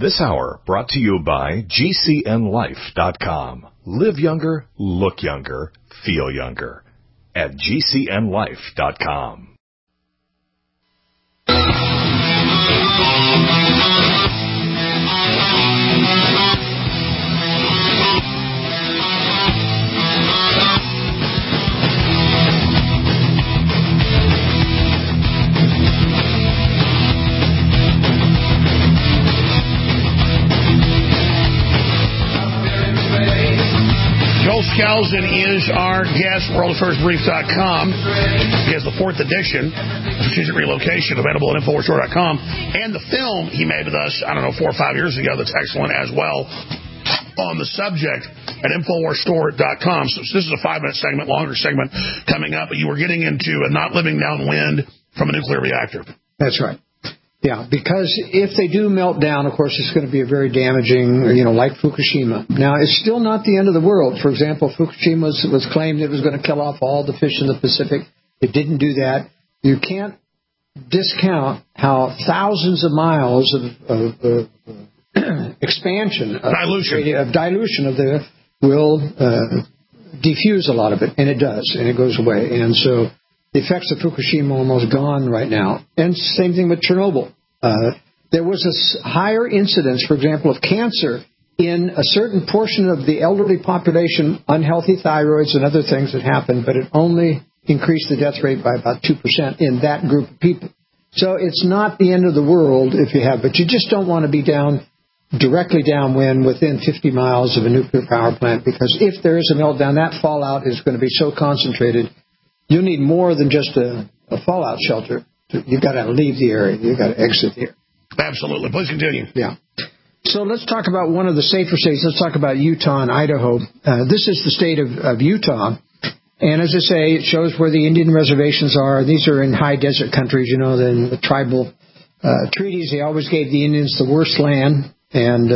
This hour brought to you by GCNLife.com. Live younger, look younger, feel younger at GCNLife.com. Joel Skousen is our guest, worldfirstbrief.com. He has the 4th edition, Strategic Relocation, available at InfoWarsStore.com. And the film he made with us, 4 or 5 years ago, that's excellent as well on the subject at InfoWarsStore.com. So this is a 5-minute segment, longer segment coming up. But you were getting into not living downwind from a nuclear reactor. That's right. Yeah, because if they do melt down, of course, it's going to be a very damaging, like Fukushima. Now, it's still not the end of the world. For example, Fukushima was claimed it was going to kill off all the fish in the Pacific. It didn't do that. You can't discount how thousands of miles of expansion, dilution of the will diffuse a lot of it, and it does, and it goes away. And so the effects of Fukushima are almost gone right now. And same thing with Chernobyl. There was a higher incidence, for example, of cancer in a certain portion of the elderly population, unhealthy thyroids and other things that happened, but it only increased the death rate by about 2% in that group of people. So it's not the end of the world if you have, but you just don't want to be directly downwind within 50 miles of a nuclear power plant, because if there is a meltdown, that fallout is going to be so concentrated. You need more than just a fallout shelter. You've got to leave the area. You've got to exit the area. Absolutely. Please continue. Yeah. So let's talk about one of the safer states. Let's talk about Utah and Idaho. This is the state of Utah. And as I say, it shows where the Indian reservations are. These are in high desert countries, in the tribal treaties. They always gave the Indians the worst land, and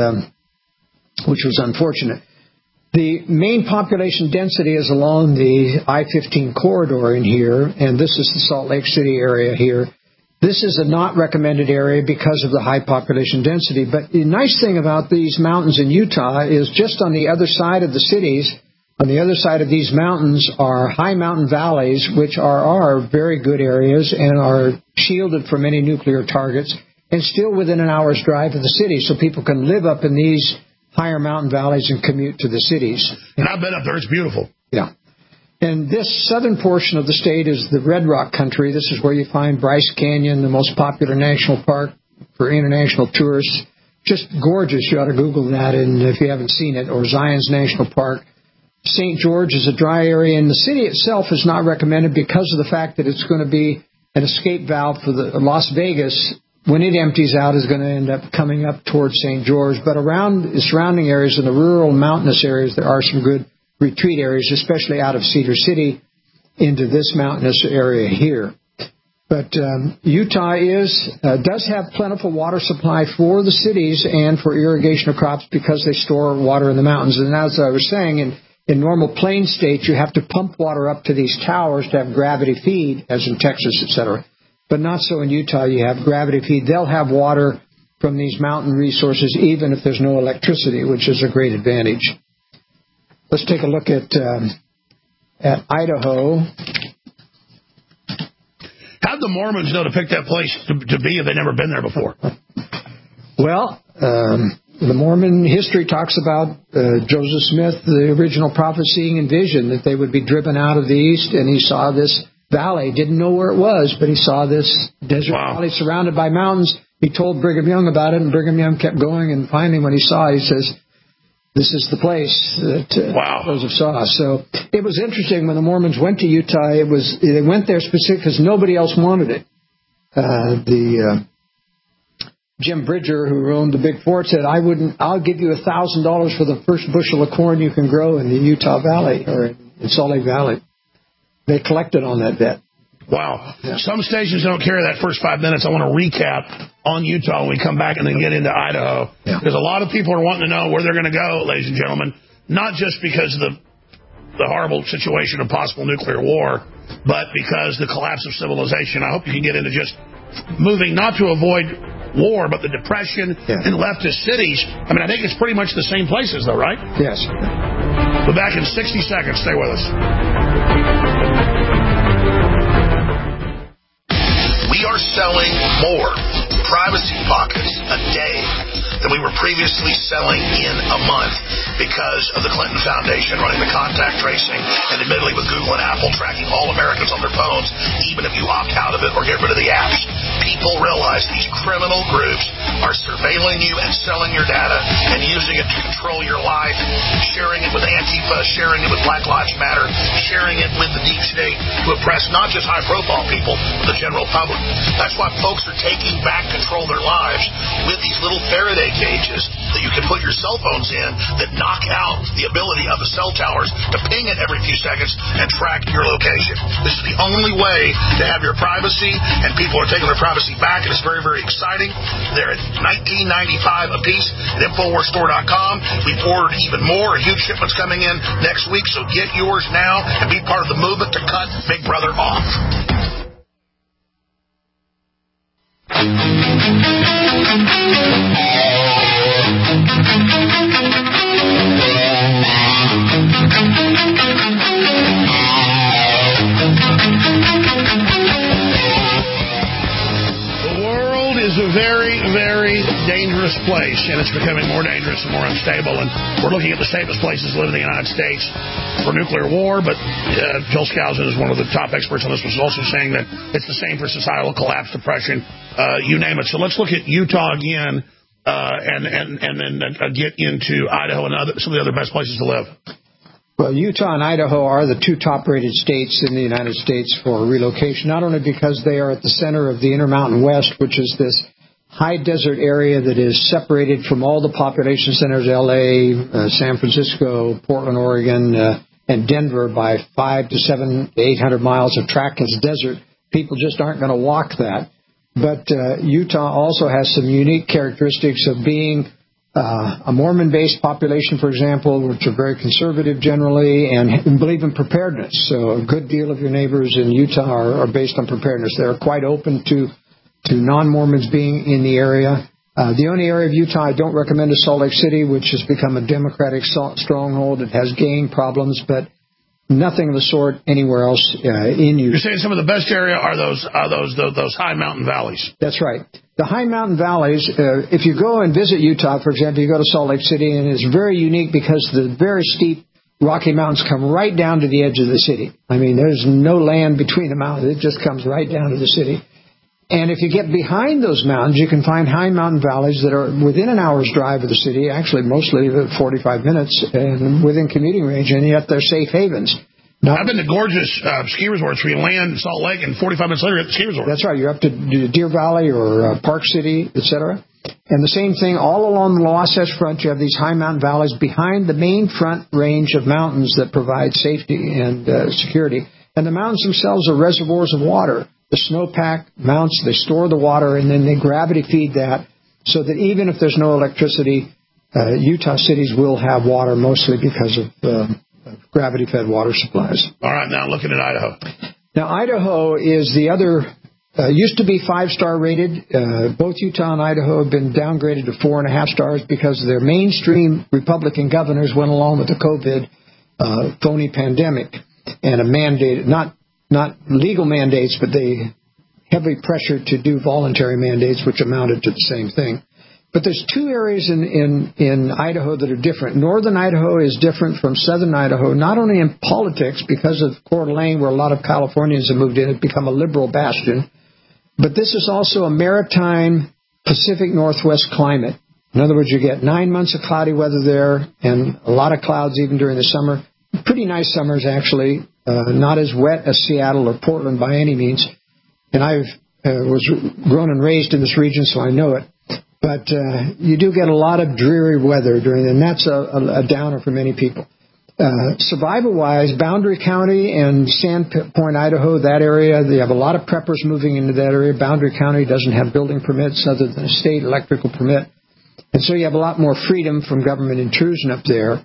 which was unfortunate. The main population density is along the I-15 corridor in here, and this is the Salt Lake City area here. This is a not recommended area because of the high population density. But the nice thing about these mountains in Utah is just on the other side of the cities, on the other side of these mountains are high mountain valleys, which are very good areas and are shielded from any nuclear targets, and still within an hour's drive of the city, so people can live up in these higher mountain valleys and commute to the cities. And I've been up there. It's beautiful. Yeah. And this southern portion of the state is the Red Rock country. This is where you find Bryce Canyon, the most popular national park for international tourists. Just gorgeous. You ought to Google that, and if you haven't seen it, or Zion's National Park. St. George is a dry area, and the city itself is not recommended because of the fact that it's going to be an escape valve for the Las Vegas. When it empties out, is going to end up coming up towards St. George. But around the surrounding areas, in the rural mountainous areas, there are some good retreat areas, especially out of Cedar City into this mountainous area here. But Utah does have plentiful water supply for the cities and for irrigation of crops because they store water in the mountains. And as I was saying, in normal plain states, you have to pump water up to these towers to have gravity feed, as in Texas, etc. But not so in Utah. You have gravity feed. They'll have water from these mountain resources even if there's no electricity, which is a great advantage. Let's take a look at Idaho. How'd the Mormons know to pick that place to be if they'd never been there before? Well, the Mormon history talks about Joseph Smith, the original prophet, seeing in vision that they would be driven out of the east, and he saw this valley. Didn't know where it was, but he saw this desert valley surrounded by mountains. He told Brigham Young about it, and Brigham Young kept going, and finally when he saw it, he says, this is the place that Joseph saw. So it was interesting when the Mormons went to Utah. They went there specifically because nobody else wanted it. Jim Bridger, who owned the Big Fort, said, I'll give you $1,000 for the first bushel of corn you can grow in the Utah Valley, or in Salt Lake Valley. They collected on that bet. Wow. Yeah. Some stations don't carry that first 5 minutes. I want to recap on Utah when we come back and then get into Idaho. Because a lot of people are wanting to know where they're going to go, ladies and gentlemen. Not just because of the horrible situation of possible nuclear war, but because the collapse of civilization. I hope you can get into just moving, not to avoid war, but the Depression and leftist cities. I mean, I think it's pretty much the same places, though, right? Yes. We're back in 60 seconds. Stay with us. We are selling more privacy pockets a day than we were previously selling in a month because of the Clinton Foundation running the contact tracing and admittedly with Google and Apple tracking all Americans on their phones, even if you opt out of it or get rid of the apps. People realize these criminal groups are surveilling you and selling your data and using it to control your life, sharing it with Antifa, sharing it with Black Lives Matter, sharing it with the deep state to oppress not just high-profile people, but the general public. That's why folks are taking back control of their lives with these little Faraday cages that you can put your cell phones in that knock out the ability of the cell towers to ping it every few seconds and track your location. This is the only way to have your privacy, and people are taking their privacy back, and it's very, very exciting. They're at $19.95 a piece at InfoWarsStore.com. We've ordered even more, huge shipments coming in next week, so get yours now and be part of the movement to cut Big Brother off. Is a very, very dangerous place, and it's becoming more dangerous and more unstable, and we're looking at the safest places to live in the United States for nuclear war, but Joel Skousen is one of the top experts on this, was also saying that it's the same for societal collapse, depression, you name it. So let's look at Utah again, and then get into Idaho and some of the other best places to live. Well, Utah and Idaho are the two top-rated states in the United States for relocation, not only because they are at the center of the Intermountain West, which is this high desert area that is separated from all the population centers, L.A., San Francisco, Portland, Oregon, and Denver by 500 to 700 to 800 miles of trackless desert. People just aren't going to walk that. But Utah also has some unique characteristics of being a Mormon-based population, for example, which are very conservative generally and believe in preparedness. So a good deal of your neighbors in Utah are based on preparedness. They're quite open to non-Mormons being in the area. The only area of Utah I don't recommend is Salt Lake City, which has become a Democratic stronghold. It has gang problems, but nothing of the sort anywhere else in Utah. You're saying some of the best area are those high mountain valleys. That's right. The high mountain valleys, if you go and visit Utah, for example, you go to Salt Lake City, and it's very unique because the very steep Rocky Mountains come right down to the edge of the city. I mean, there's no land between the mountains. It just comes right down to the city. And if you get behind those mountains, you can find high mountain valleys that are within an hour's drive of the city, actually mostly 45 minutes, and within commuting range, and yet they're safe havens. Now, I've been to gorgeous ski resorts where you land in Salt Lake and 45 minutes later you're at the ski resort. That's right. You're up to Deer Valley or Park City, etc. And the same thing all along the Wasatch Front. You have these high mountain valleys behind the main front range of mountains that provide safety and security. And the mountains themselves are reservoirs of water. The snowpack mounts, they store the water, and then they gravity feed that so that even if there's no electricity, Utah cities will have water mostly because of gravity-fed water supplies. All right, now looking at Idaho. Now, Idaho is the other, used to be 5-star rated. Both Utah and Idaho have been downgraded to 4.5 stars because their mainstream Republican governors went along with the COVID phony pandemic and a mandate, not legal mandates, but they heavy pressure to do voluntary mandates, which amounted to the same thing. But there's two areas in Idaho that are different. Northern Idaho is different from southern Idaho, not only in politics because of Coeur d'Alene, where a lot of Californians have moved in, it's become a liberal bastion, but this is also a maritime Pacific Northwest climate. In other words, you get 9 months of cloudy weather there and a lot of clouds even during the summer. Pretty nice summers, actually, not as wet as Seattle or Portland by any means. And I was grown and raised in this region, so I know it. But you do get a lot of dreary weather and that's a downer for many people. Survival-wise, Boundary County and Sandpoint, Idaho, that area, they have a lot of preppers moving into that area. Boundary County doesn't have building permits other than a state electrical permit. And so you have a lot more freedom from government intrusion up there.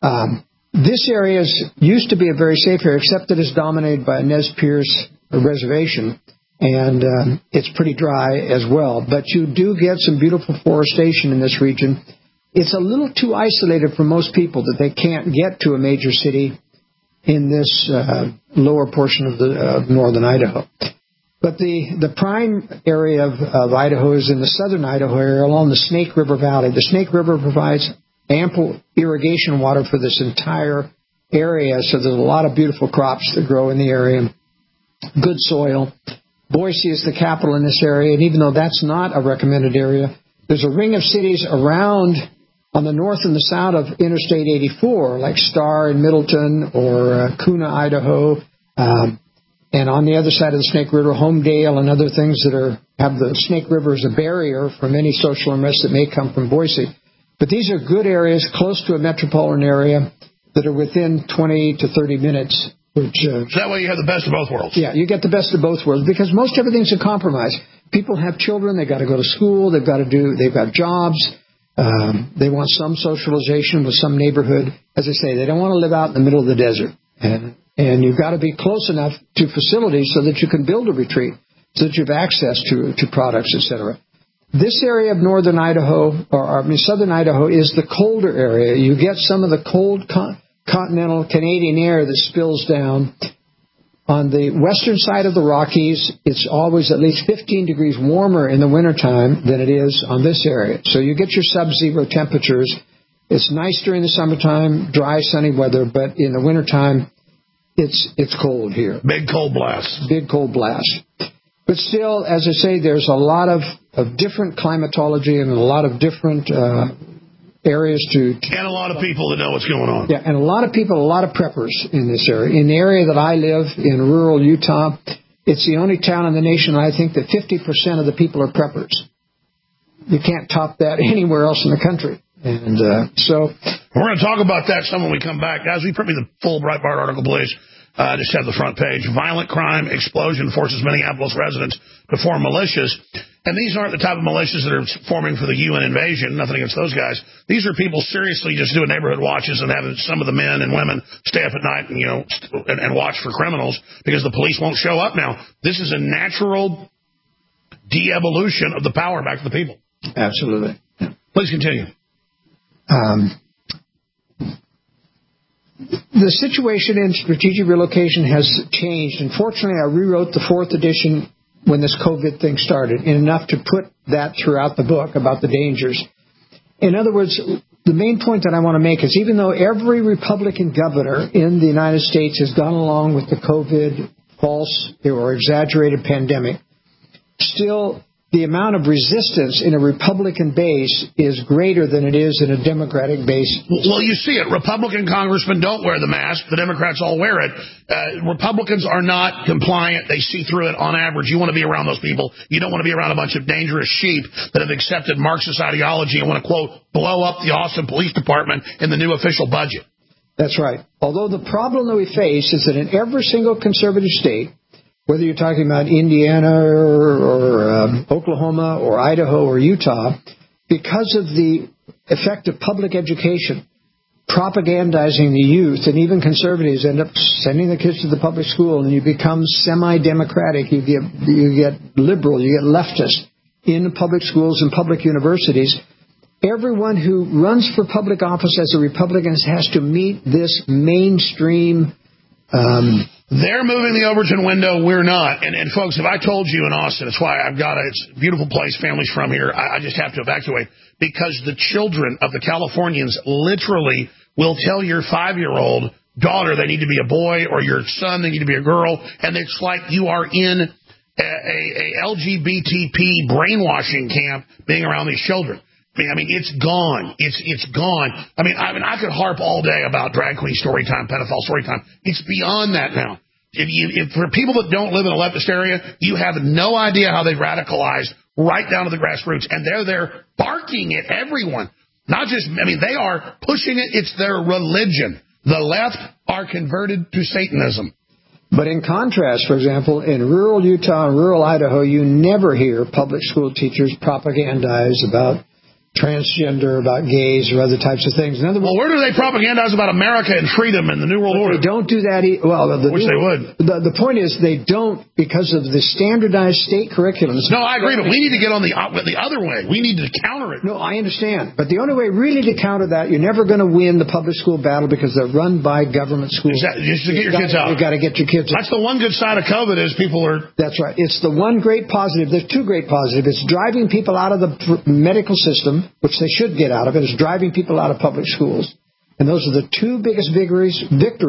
This area used to be a very safe area, except that it's dominated by a Nez Perce reservation. and it's pretty dry as well. But you do get some beautiful forestation in this region. It's a little too isolated for most people that they can't get to a major city in this lower portion of northern Idaho. But the prime area of Idaho is in the southern Idaho area along the Snake River Valley. The Snake River provides ample irrigation water for this entire area, so there's a lot of beautiful crops that grow in the area, good soil. Boise is the capital in this area, and even though that's not a recommended area, there's a ring of cities around on the north and the south of Interstate 84, like Star in Middleton or Kuna, Idaho, and on the other side of the Snake River, Homedale and other things that have the Snake River as a barrier from any social unrest that may come from Boise. But these are good areas close to a metropolitan area that are within 20 to 30 minutes. So that way you have the best of both worlds. Yeah, you get the best of both worlds because most everything's a compromise. People have children, they've got to go to school, they've got jobs, they want some socialization with some neighborhood. As I say, they don't want to live out in the middle of the desert. And you've got to be close enough to facilities so that you can build a retreat, so that you have access to products, etc. This area of northern Idaho, southern Idaho, is the colder area. You get some of the cold continental Canadian air that spills down. On the western side of the Rockies, it's always at least 15 degrees warmer in the wintertime than it is on this area. So you get your sub-zero temperatures. It's nice during the summertime, dry, sunny weather, but in the wintertime, it's cold here. Big cold blast. Big cold blast. But still, as I say, there's a lot of different climatology and a lot of different areas and a lot of people that know what's going on. Yeah, and a lot of people, a lot of preppers in this area. In the area that I live, in rural Utah, it's the only town in the nation, I think, that 50% of the people are preppers. You can't top that anywhere else in the country. And so we're going to talk about that some when we come back. Guys, we print me the full Breitbart article, please. Just have the front page. Violent crime explosion forces Minneapolis residents to form militias. And these aren't the type of militias that are forming for the UN invasion. Nothing against those guys. These are people seriously just doing neighborhood watches and having some of the men and women stay up at night and, and watch for criminals because the police won't show up now. This is a natural de-evolution of the power back to the people. Absolutely. Please continue. The situation in strategic relocation has changed. Unfortunately, I rewrote the 4th edition when this COVID thing started, enough to put that throughout the book about the dangers. In other words, the main point that I want to make is even though every Republican governor in the United States has gone along with the COVID false or exaggerated pandemic, still the amount of resistance in a Republican base is greater than it is in a Democratic base. Well, you see it. Republican congressmen don't wear the mask. The Democrats all wear it. Republicans are not compliant. They see through it on average. You want to be around those people. You don't want to be around a bunch of dangerous sheep that have accepted Marxist ideology and want to, quote, blow up the Austin Police Department in the new official budget. That's right. Although the problem that we face is that in every single conservative state, whether you're talking about Indiana or Oklahoma or Idaho or Utah, because of the effect of public education, propagandizing the youth, and even conservatives end up sending the kids to the public school, and you become semi-democratic, you get liberal, you get leftist in public schools and public universities. Everyone who runs for public office as a Republican has to meet this mainstream they're moving the Overton window. We're not. And folks, if I told you in Austin, it's why it's a beautiful place, families from here, I just have to evacuate. Because the children of the Californians literally will tell your 5-year-old daughter they need to be a boy or your son they need to be a girl. And it's like you are in a LGBTP brainwashing camp being around these children. I mean, it's gone. It's gone. I mean, I could harp all day about drag queen story time, pedophile story time. It's beyond that now. If for people that don't live in a leftist area, you have no idea how they've radicalized right down to the grassroots, and they're there barking at everyone. Not just, they are pushing it. It's their religion. The left are converted to Satanism. But in contrast, for example, in rural Utah and rural Idaho, you never hear public school teachers propagandize about transgender, about gays, or other types of things. In other words, well, where do they propagandize about America and freedom and the New World Order? They don't do that. Wish they would. The point is they don't, because of the standardized state curriculums. No, I agree, but we need to get on the other way. We need to counter it. No, I understand. But the only way really to counter that, you're never going to win the public school battle because they're run by government schools. Exactly. Just to get your kids out. You've got to get your kids out. That's the one good side of COVID is people are... That's right. It's the one great positive. There's two great positives. It's driving people out of the medical system, which they should get out of it. It's driving people out of public schools. And those are the two biggest victories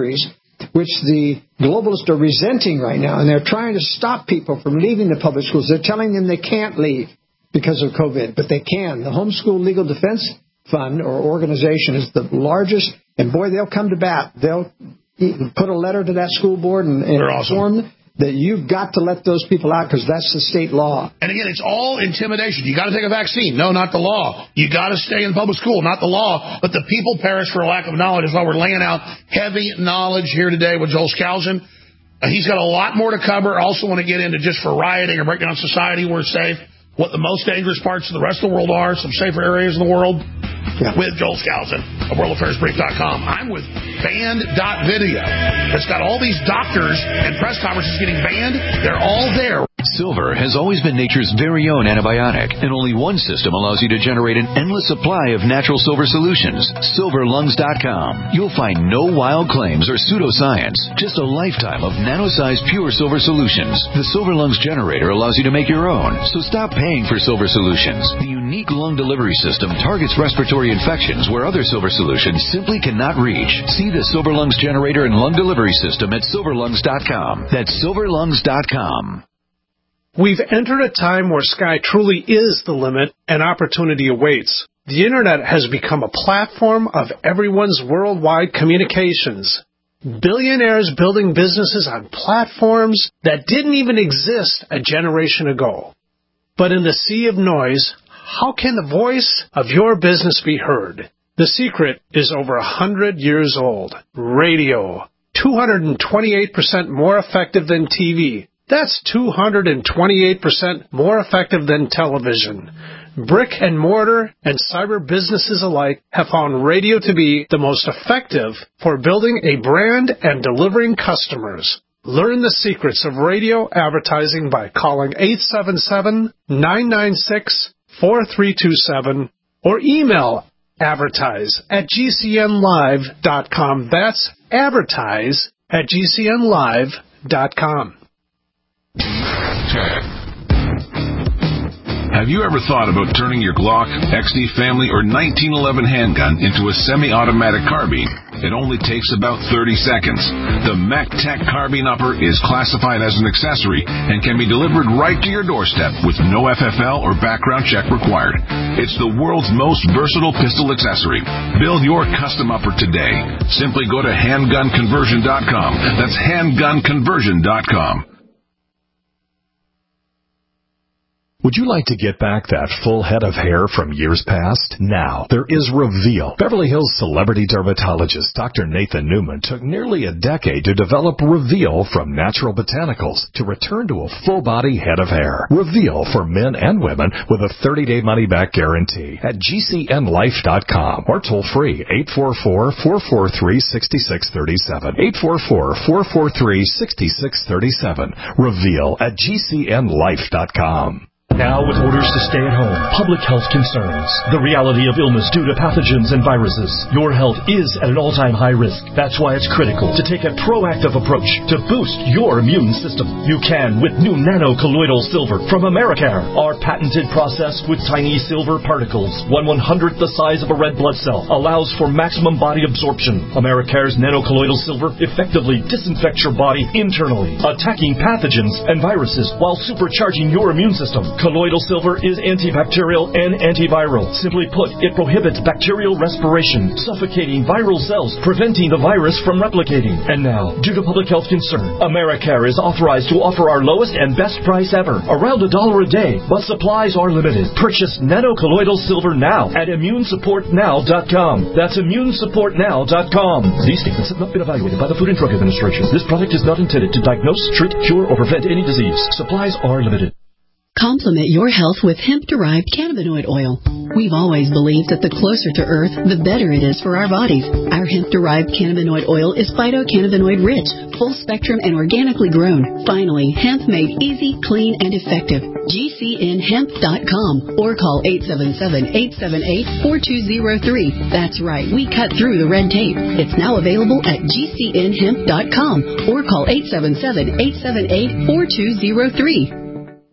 which the globalists are resenting right now. And they're trying to stop people from leaving the public schools. They're telling them they can't leave because of COVID, but they can. The Homeschool Legal Defense Fund or organization is the largest, and boy, they'll come to bat. They'll put a letter to that school board and inform them that you've got to let those people out because that's the state law. And again, it's all intimidation. You got to take a vaccine. No, not the law. You got to stay in public school, not the law. But the people perish for a lack of knowledge. That's why we're laying out heavy knowledge here today with Joel Skousen. He's got a lot more to cover. I also want to get into just for rioting or breaking down society, we're safe. What the most dangerous parts of the rest of the world are, some safer areas in the world, with Joel Skousen of WorldAffairsBrief.com. I'm with Banned.video. It's got all these doctors and press conferences getting banned. They're all there. Silver has always been nature's very own antibiotic, and only one system allows you to generate an endless supply of natural silver solutions. SilverLungs.com. You'll find no wild claims or pseudoscience, just a lifetime of nano-sized pure silver solutions. The Silver Lungs generator allows you to make your own, so stop paying for silver solutions. The unique lung delivery system targets respiratory infections where other silver solutions simply cannot reach. See the Silver Lungs generator and lung delivery system at SilverLungs.com. That's SilverLungs.com. We've entered a time where sky truly is the limit and opportunity awaits. The Internet has become a platform of everyone's worldwide communications. Billionaires building businesses on platforms that didn't even exist a generation ago. But in the sea of noise, how can the voice of your business be heard? The secret is over 100 years old. Radio. 228% more effective than TV. That's 228% more effective than television. Brick and mortar and cyber businesses alike have found radio to be the most effective for building a brand and delivering customers. Learn the secrets of radio advertising by calling 877-996-4327 or email advertise@gcnlive.com. That's advertise@gcnlive.com. Have you ever thought about turning your Glock, XD Family, or 1911 handgun into a semi-automatic carbine? It only takes about 30 seconds. The MacTech Carbine Upper is classified as an accessory and can be delivered right to your doorstep with no FFL or background check required. It's the world's most versatile pistol accessory. Build your custom upper today. Simply go to handgunconversion.com. That's handgunconversion.com. Would you like to get back that full head of hair from years past? Now, there is Reveal. Beverly Hills celebrity dermatologist Dr. Nathan Newman took nearly a decade to develop Reveal from natural botanicals to return to a full-body head of hair. Reveal for men and women with a 30-day money-back guarantee at GCNlife.com or toll-free 844-443-6637. 844-443-6637. Reveal at GCNlife.com. Now with orders to stay at home, public health concerns, the reality of illness due to pathogens and viruses, your health is at an all-time high risk. That's why it's critical to take a proactive approach to boost your immune system. You can with new nano-colloidal silver from Americare. Our patented process with tiny silver particles, 1/100th the size of a red blood cell, allows for maximum body absorption. Americare's nano-colloidal silver effectively disinfects your body internally, attacking pathogens and viruses while supercharging your immune system. Colloidal silver is antibacterial and antiviral. Simply put, it prohibits bacterial respiration, suffocating viral cells, preventing the virus from replicating. And now, due to public health concern, Americare is authorized to offer our lowest and best price ever, around $1 a day, but supplies are limited. Purchase nano-colloidal silver now at immunesupportnow.com. That's immunesupportnow.com. These statements have not been evaluated by the Food and Drug Administration. This product is not intended to diagnose, treat, cure, or prevent any disease. Supplies are limited. Complement your health with hemp-derived cannabinoid oil. We've always believed that the closer to Earth, the better it is for our bodies. Our hemp-derived cannabinoid oil is phytocannabinoid rich, full spectrum, and organically grown. Finally, hemp made easy, clean, and effective. GCNhemp.com or call 877-878-4203. That's right, we cut through the red tape. It's now available at GCNhemp.com or call 877-878-4203.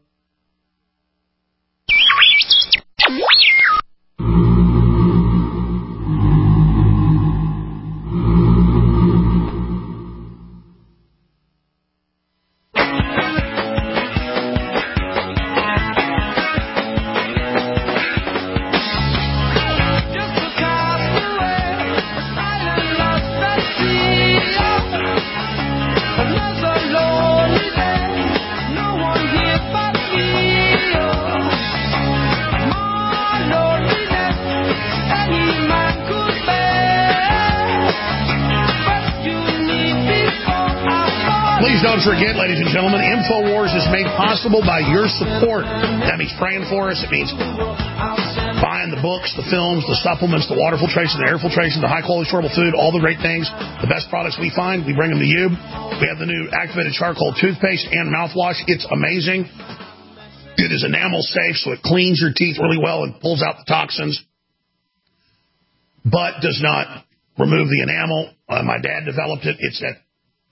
Don't forget, ladies and gentlemen, InfoWars is made possible by your support. That means praying for us. It means buying the books, the films, the supplements, the water filtration, the air filtration, the high-quality storable food, all the great things, the best products we find, we bring them to you. We have the new activated charcoal toothpaste and mouthwash. It's amazing. It is enamel safe, so it cleans your teeth really well and pulls out the toxins, but does not remove the enamel. My dad developed it. It's at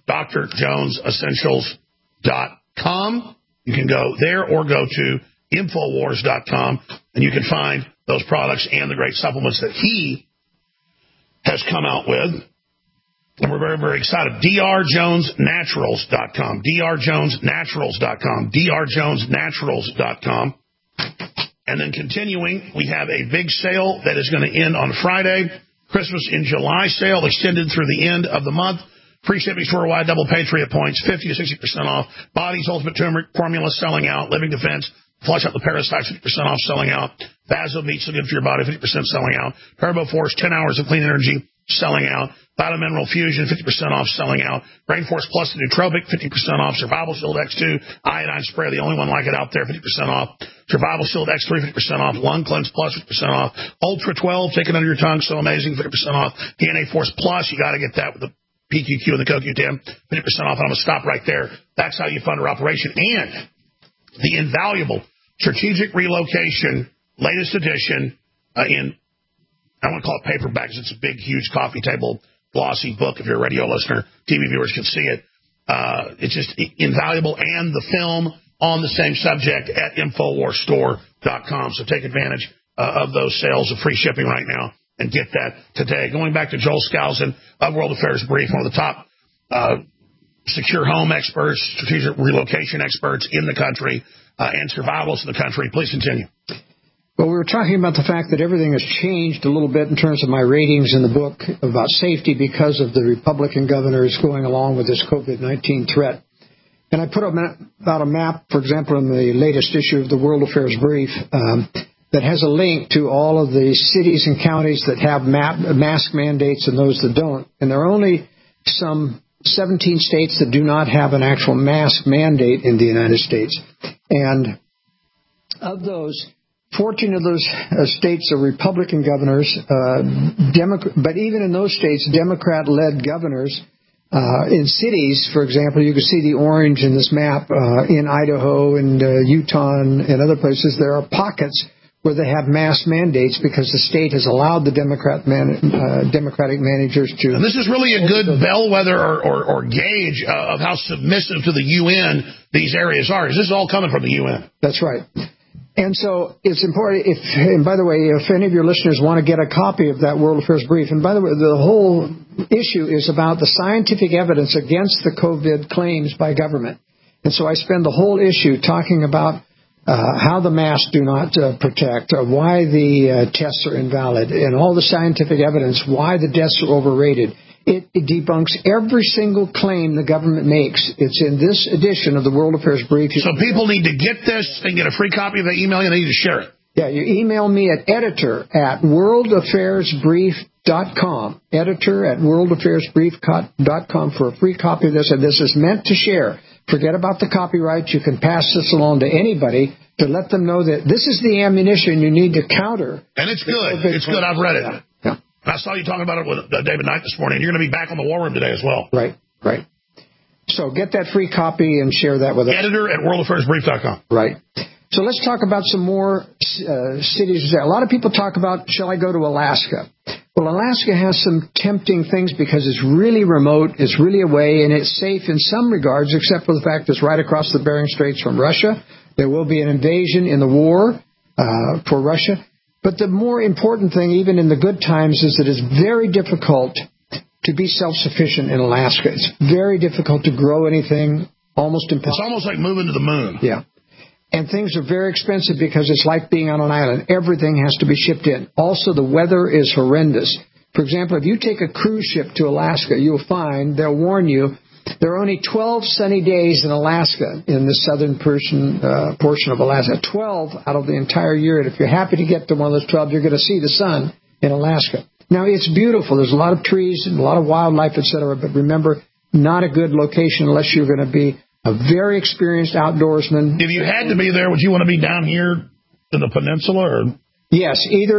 drjonesessentials.com. You can go there or go to Infowars.com, and you can find those products and the great supplements that he has come out with. And we're very, very excited. drjonesnaturals.com. drjonesnaturals.com. drjonesnaturals.com. And then continuing, we have a big sale that is going to end on Friday. Christmas in July sale extended through the end of the month. Free shipping store-wide, double Patriot points, 50 to 60% off. Body's Ultimate Turmeric Formula selling out. Living Defense, Flush Out the Parasites, 50% off selling out. Vaso Meat, so good for your body, 50% selling out. Turbo Force, 10 hours of clean energy, selling out. Vitamineral Fusion, 50% off, selling out. Brain Force Plus, the Nootropic, 50% off. Survival Shield X2, iodine spray, the only one like it out there, 50% off. Survival Shield X3, 50% off. Lung Cleanse Plus, 50% off. Ultra 12, take it under your tongue, so amazing, 50% off. DNA Force Plus, you got to get that with the PQQ and the CoQ10, 50% off. And I'm going to stop right there. That's how you fund our operation. And the invaluable Strategic Relocation, latest edition, in, I don't want to call it paperback because it's a big, huge coffee table, glossy book. If you're a radio listener, TV viewers can see it. It's just invaluable. And the film on the same subject at InfoWarsStore.com. So take advantage of those sales of free shipping right now. And get that today. Going back to Joel Skousen of World Affairs Brief, one of the top secure home experts, strategic relocation experts in the country, and survivalists in the country. Please continue. Well, we were talking about the fact that everything has changed a little bit in terms of my ratings in the book about safety because of the Republican governors going along with this COVID-19 threat. And I put about a map, for example, in the latest issue of the World Affairs Brief, that has a link to all of the cities and counties that have mask mandates and those that don't. And there are only some 17 states that do not have an actual mask mandate in the United States. And of those, 14 of those states are Republican governors, but even in those states, Democrat-led governors. In cities, for example, you can see the orange in this map in Idaho and Utah and other places. There are pockets where they have mask mandates because the state has allowed the Democratic managers to. And this is really a good bellwether or gauge of how submissive to the UN these areas are. This is all coming from the UN. That's right. And so it's important, and by the way, if any of your listeners want to get a copy of that World Affairs Brief, and by the way, the whole issue is about the scientific evidence against the COVID claims by government. And so I spend the whole issue talking about how the masks do not protect, why the tests are invalid, and all the scientific evidence, why the deaths are overrated. It debunks every single claim the government makes. It's in this edition of the World Affairs Brief. So people need to get this and get a free copy of the email, and they need to share it. Yeah, you email me at editor@worldaffairsbrief.com, editor@worldaffairsbrief.com for a free copy of this, and this is meant to share. Forget about the copyright. You can pass this along to anybody to let them know that this is the ammunition you need to counter. And it's good. It's good. I've read it. Yeah. I saw you talking about it with David Knight this morning. You're going to be back on the War Room today as well. Right. So get that free copy and share that with us. Editor at worldaffairsbrief.com. Right. So let's talk about some more cities. A lot of people talk about, shall I go to Alaska? Well, Alaska has some tempting things because it's really remote, it's really away, and it's safe in some regards, except for the fact it's right across the Bering Straits from Russia. There will be an invasion in the war for Russia. But the more important thing, even in the good times, is that it's very difficult to be self-sufficient in Alaska. It's very difficult to grow anything, almost impossible. It's almost like moving to the moon. Yeah. And things are very expensive because it's like being on an island. Everything has to be shipped in. Also, the weather is horrendous. For example, if you take a cruise ship to Alaska, you'll find, they'll warn you, there are only 12 sunny days in Alaska, in the southern portion of Alaska. 12 out of the entire year. And if you're happy to get to one of those 12, you're going to see the sun in Alaska. Now, it's beautiful. There's a lot of trees and a lot of wildlife, etc. But remember, not a good location unless you're going to be a very experienced outdoorsman. If you had to be there, would you want to be down here in the peninsula? Or? Yes, either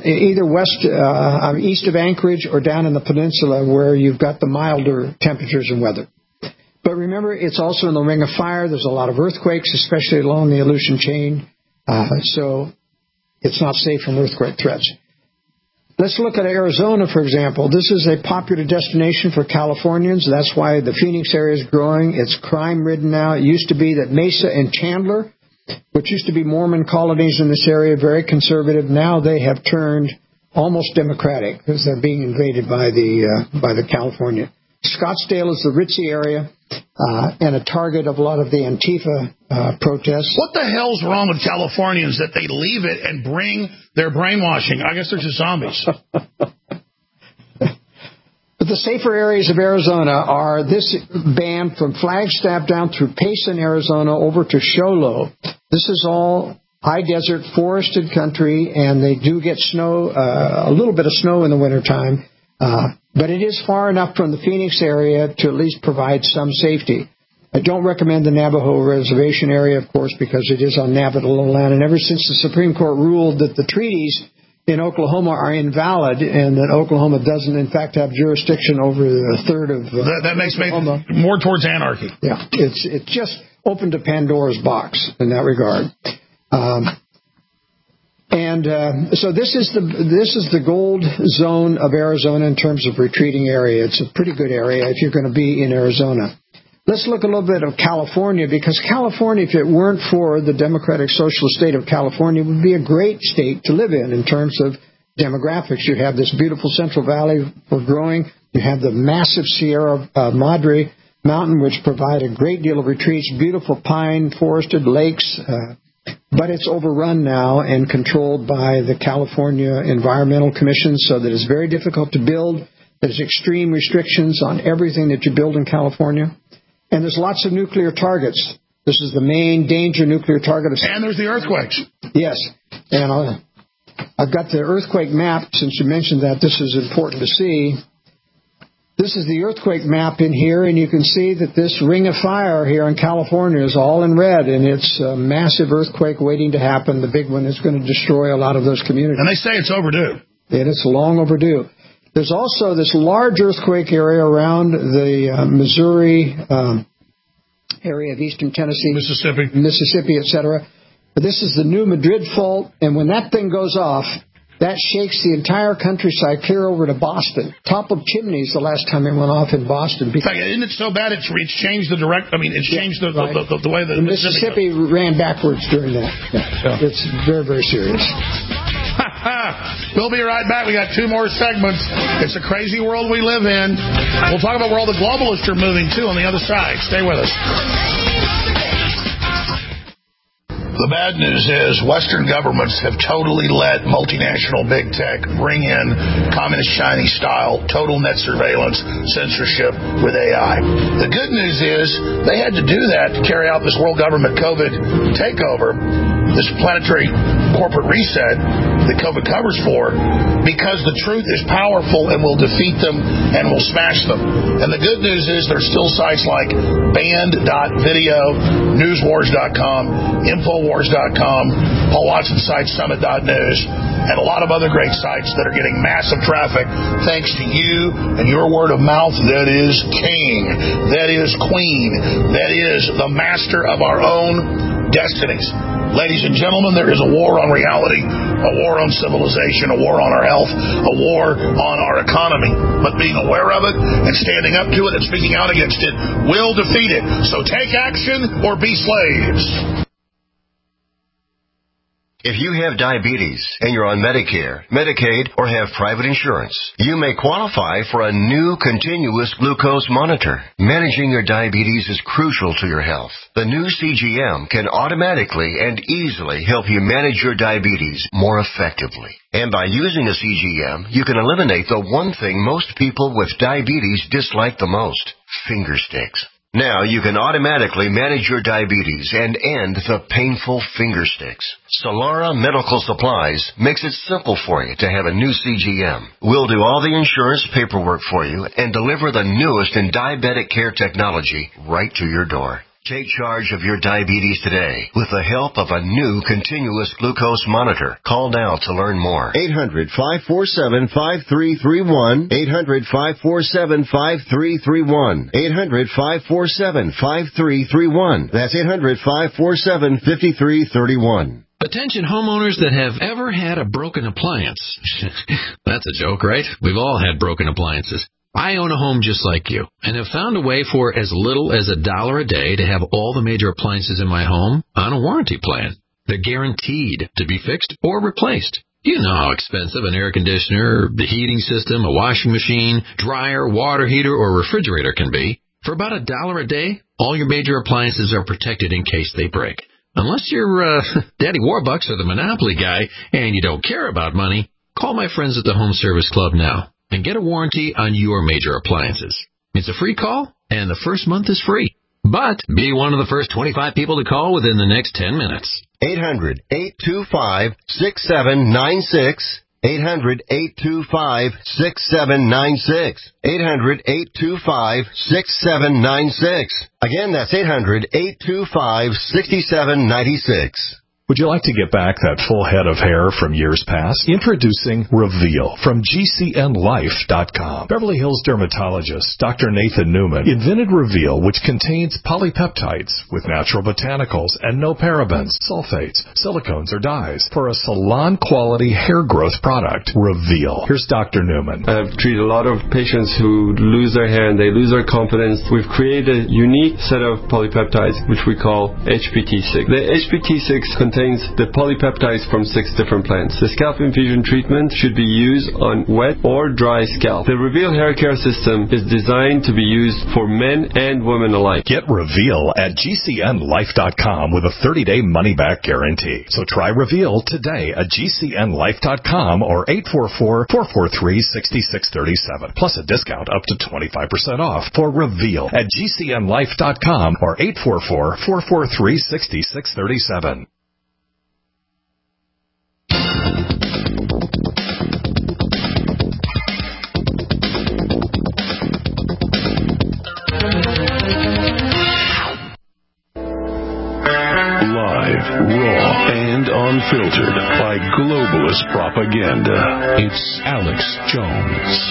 east of Anchorage or down in the peninsula where you've got the milder temperatures and weather. But remember, it's also in the Ring of Fire. There's a lot of earthquakes, especially along the Aleutian chain. So it's not safe from earthquake threats. Let's look at Arizona, for example. This is a popular destination for Californians. That's why the Phoenix area is growing. It's crime-ridden now. It used to be that Mesa and Chandler, which used to be Mormon colonies in this area, very conservative. Now they have turned almost democratic because they're being invaded by the California. Scottsdale is the ritzy area and a target of a lot of the Antifa protests. What the hell's wrong with Californians that they leave it and bring their brainwashing? I guess they're just zombies. But the safer areas of Arizona are this band from Flagstaff down through Payson, Arizona, over to Show Low. This is all high desert, forested country, and they do get snow, a little bit of snow in the wintertime. But it is far enough from the Phoenix area to at least provide some safety. I don't recommend the Navajo Reservation area, of course, because it is on Navajo land. And ever since the Supreme Court ruled that the treaties in Oklahoma are invalid and that Oklahoma doesn't, in fact, have jurisdiction over a third of that makes me more towards anarchy. Yeah, it's just opened a Pandora's box in that regard. So this is the gold zone of Arizona in terms of retreating area. It's a pretty good area if you're going to be in Arizona. Let's look a little bit of California, because California, if it weren't for the Democratic Socialist state of California, would be a great state to live in terms of demographics. You have this beautiful Central Valley for growing. You have the massive Sierra Madre Mountain, which provide a great deal of retreats, beautiful pine forested lakes, but it's overrun now and controlled by the California Environmental Commission, so that it's very difficult to build. There's extreme restrictions on everything that you build in California. And there's lots of nuclear targets. This is the main danger nuclear target. And there's the earthquakes. Yes. And I've got the earthquake map. Since you mentioned that, this is important to see. This is the earthquake map in here, and you can see that this ring of fire here in California is all in red, and it's a massive earthquake waiting to happen. The big one is going to destroy a lot of those communities. And they say it's overdue. And it's long overdue. There's also this large earthquake area around the Missouri area of eastern Tennessee, Mississippi, etc. But this is the New Madrid Fault, and when that thing goes off, that shakes the entire countryside clear over to Boston. Top of chimneys the last time it went off in Boston. In fact, isn't it so bad it's changed the direct? I mean, it's changed the way the Mississippi ran backwards during that. Yeah. It's very, very serious. We'll be right back. We got 2 more segments. It's a crazy world we live in. We'll talk about where all the globalists are moving, too, on the other side. Stay with us. The bad news is Western governments have totally let multinational big tech bring in communist Chinese style total net surveillance censorship with AI. The good news is they had to do that to carry out this world government COVID takeover, this planetary corporate reset. that COVID covers for, because the truth is powerful and will defeat them and will smash them. And the good news is there's still sites like band.video, newswars.com, infowars.com, Paul Watson's site, summit.news, and a lot of other great sites that are getting massive traffic thanks to you and your word of mouth. That is king. That is queen. That is the master of our own destinies. Ladies and gentlemen, there is a war on reality, a war on civilization, a war on our health, a war on our economy. But being aware of it and standing up to it and speaking out against it will defeat it. So take action or be slaves. If you have diabetes and you're on Medicare, Medicaid, or have private insurance, you may qualify for a new continuous glucose monitor. Managing your diabetes is crucial to your health. The new CGM can automatically and easily help you manage your diabetes more effectively. And by using a CGM, you can eliminate the one thing most people with diabetes dislike the most: finger sticks. Now you can automatically manage your diabetes and end the painful finger sticks. Solara Medical Supplies makes it simple for you to have a new CGM. We'll do all the insurance paperwork for you and deliver the newest in diabetic care technology right to your door. Take charge of your diabetes today with the help of a new continuous glucose monitor. Call now to learn more. 800-547-5331. 800-547-5331. 800-547-5331. That's 800-547-5331. Attention homeowners that have ever had a broken appliance. That's a joke, right? We've all had broken appliances. I own a home just like you and have found a way for as little as $1 a day to have all the major appliances in my home on a warranty plan. They're guaranteed to be fixed or replaced. You know how expensive an air conditioner, the heating system, a washing machine, dryer, water heater, or refrigerator can be. For about $1 a day, all your major appliances are protected in case they break. Unless you're Daddy Warbucks or the Monopoly guy and you don't care about money, call my friends at the Home Service Club now and get a warranty on your major appliances. It's a free call, and the first month is free. But be one of the first 25 people to call within the next 10 minutes. 800-825-6796. 800-825-6796. 800-825-6796. Again, that's 800-825-6796. Would you like to get back that full head of hair from years past? Introducing Reveal from GCNLife.com. Beverly Hills dermatologist Dr. Nathan Newman invented Reveal, which contains polypeptides with natural botanicals and no parabens, sulfates, silicones, or dyes for a salon-quality hair growth product. Reveal. Here's Dr. Newman. I've treated a lot of patients who lose their hair and they lose their confidence. We've created a unique set of polypeptides, which we call HPT6. The HPT6 contains the polypeptides from 6 different plants. The scalp infusion treatment should be used on wet or dry scalp. The Reveal hair care system is designed to be used for men and women alike. Get Reveal at GCNLife.com with a 30-day money-back guarantee. So try Reveal today at GCNLife.com or 844-443-6637. Plus a discount up to 25% off for Reveal at GCNLife.com or 844-443-6637. Live, raw, and unfiltered by globalist propaganda. It's Alex Jones.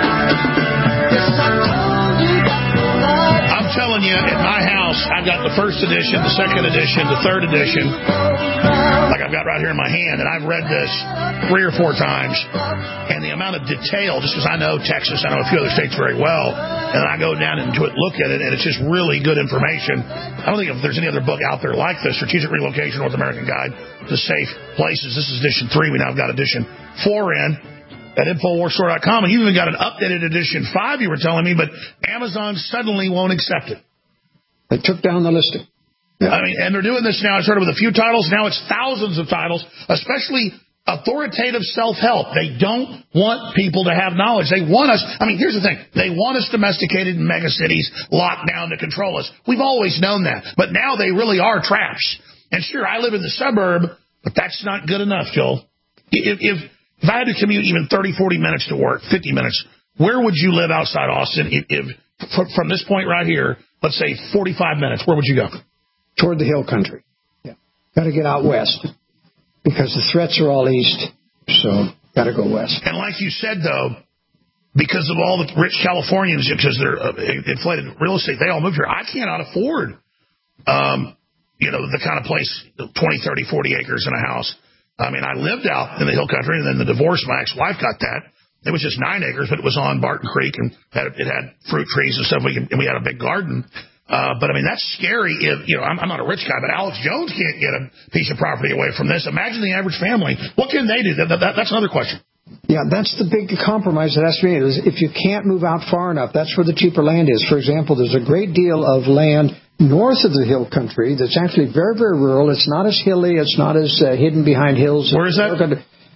I'm telling you, at my house, I've got the first edition, the second edition, the third edition, like I've got right here in my hand, and I've read this 3 or 4 times, and the amount of detail, just because I know Texas, I know a few other states very well, and I go down into it, look at it, and it's just really good information. I don't think if there's any other book out there like this, Strategic Relocation, North American Guide to Safe Places. This is edition 3. We now have got edition 4 in at InfoWarsStore.com, and you even got an updated edition 5, you were telling me, but Amazon suddenly won't accept it. They took down the listing. Yeah. I mean, and they're doing this now. I started with a few titles. Now it's thousands of titles, especially authoritative self-help. They don't want people to have knowledge. They want us. I mean, here's the thing. They want us domesticated in megacities, locked down to control us. We've always known that. But now they really are traps. And sure, I live in the suburb, but that's not good enough, Joel. If I had to commute even 30, 40 minutes to work, 50 minutes, where would you live outside Austin? If from this point right here, let's say 45 minutes, where would you go? Toward the hill country. Yeah. Got to get out west because the threats are all east. So got to go west. And like you said, though, because of all the rich Californians, because they're inflated real estate, they all moved here. I cannot afford, the kind of place, 20, 30, 40 acres in a house. I mean, I lived out in the hill country, and then the divorce, my ex-wife got that. It was just 9 acres, but it was on Barton Creek, and it had fruit trees and stuff, and we had a big garden. But, I mean, that's scary if, I'm not a rich guy, but Alex Jones can't get a piece of property away from this. Imagine the average family. What can they do? That's another question. Yeah, that's the big compromise that has to be made. If you can't move out far enough, that's where the cheaper land is. For example, there's a great deal of land north of the hill country that's actually very, very rural. It's not as hilly. It's not as hidden behind hills. Where is that?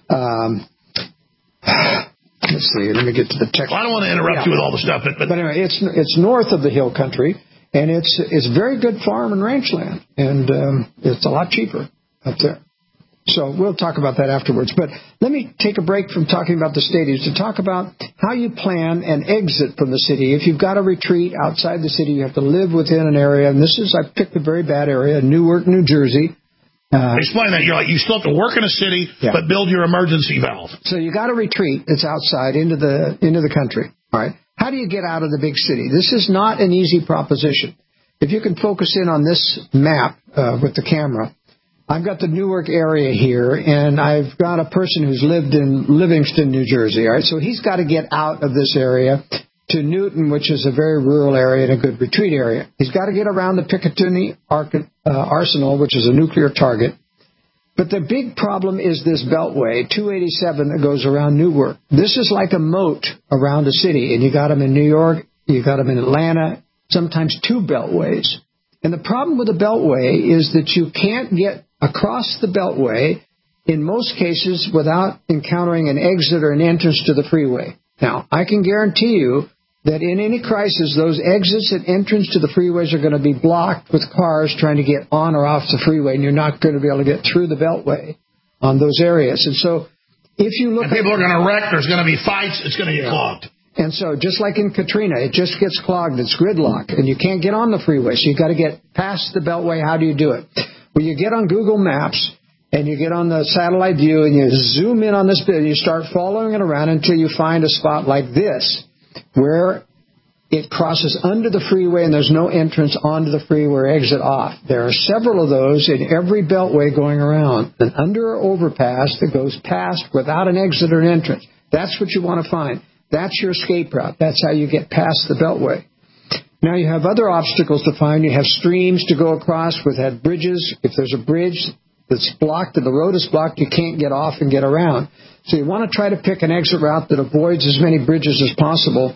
Let's see. Let me get to the text. Well, I don't want to interrupt you with all the stuff. But anyway, it's north of the hill country, and it's very good farm and ranch land, and it's a lot cheaper up there. So we'll talk about that afterwards. But let me take a break from talking about the stadiums to talk about how you plan an exit from the city. If you've got a retreat outside the city, you have to live within an area. And I picked a very bad area, Newark, New Jersey. Explain that. You still have to work in a city, but build your emergency valve. So you got a retreat that's outside into the country. All right. How do you get out of the big city? This is not an easy proposition. If you can focus in on this map with the camera, I've got the Newark area here, and I've got a person who's lived in Livingston, New Jersey. All right, so he's got to get out of this area to Newton, which is a very rural area and a good retreat area. He's got to get around the Picatinny Arsenal, which is a nuclear target. But the big problem is this beltway, 287, that goes around Newark. This is like a moat around a city, and you got them in New York, you got them in Atlanta, sometimes 2 beltways. And the problem with the beltway is that you can't get across the beltway in most cases without encountering an exit or an entrance to the freeway. Now, I can guarantee you that in any crisis, those exits and entrance to the freeways are going to be blocked with cars trying to get on or off the freeway, and you're not going to be able to get through the beltway on those areas. And so if you look and people are going to wreck, there's going to be fights, it's going to get clogged. And so just like in Katrina, it just gets clogged, it's gridlock, and you can't get on the freeway, so you've got to get past the beltway. How do you do it? Well, you get on Google Maps, and you get on the satellite view, and you zoom in on this bit, and you start following it around until you find a spot like this, where it crosses under the freeway, and there's no entrance onto the freeway or exit off. There are several of those in every beltway going around, an under or overpass that goes past without an exit or an entrance. That's what you want to find. That's your escape route. That's how you get past the beltway. Now, you have other obstacles to find. You have streams to go across with bridges. If there's a bridge that's blocked and the road is blocked, you can't get off and get around. So you want to try to pick an exit route that avoids as many bridges as possible.